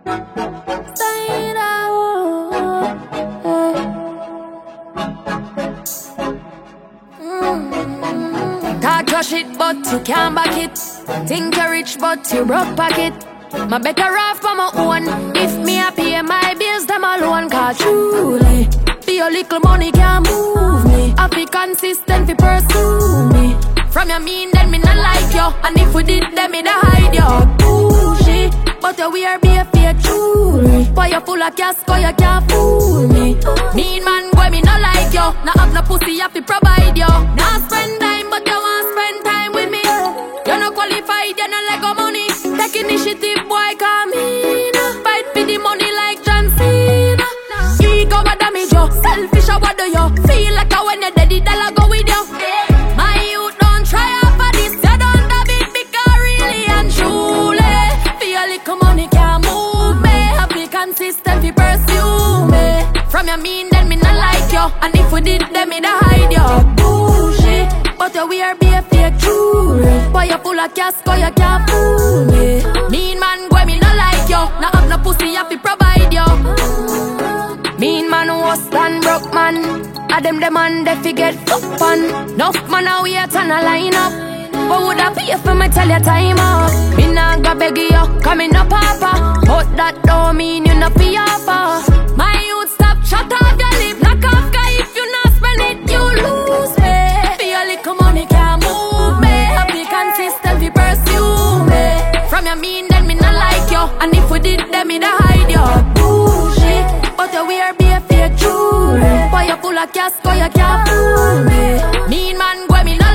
Sign out. Talk your shit, but you can't back it. Think you're rich, but you broke pocket. My better off for my own. If me a pay my bills, them alone. Cause truly, be a little money can't move me. I be consistent fi pursue me. From your mean, then me not like you. And if we did, then me da hide you. Pushy, but you wear be a fake jewelry. Boy, you full of casco, you can't fool me. Mean man, boy, me not like you. Not have no pussy, I fi provide you. Not spend time, but you want spend time with me. You not qualified, you not like money. Take initiative, boy, come in. Fight for the money like John Cena. Ego a damage you, selfish a what do you? Feel like a when you're dead, the dollar go with you. My youth don't try out for this. You don't have it because really and truly. Feel like money can't move me. Be consistent, fi pursue me. From your mean, then me not like you. And if we did, then me da hide you. Bullshit, but you wear be a fake jewelry. Boy, you full of casco, you can't fool me. Mean man, boy, me not like you. Not have no pussy, I fi provide you. Mean man worse than broke man. A them man they fi get fucked on. Nuff man a wait and a line up. But would I pay for me tell you time up? Me nah go beg you, come in no papa. But that don't mean you no fi offer. My youth stop shut off your lip. Knock off guy if you not spend it, you lose me. Feel like money can't move me. Be consistent fi pursue me. From your mean then me not like you. And if we did then me da hide you. Bullshit, but you wear be a fake jewelry. Boy you full of casco, you can't fool me. Mean man, boy me not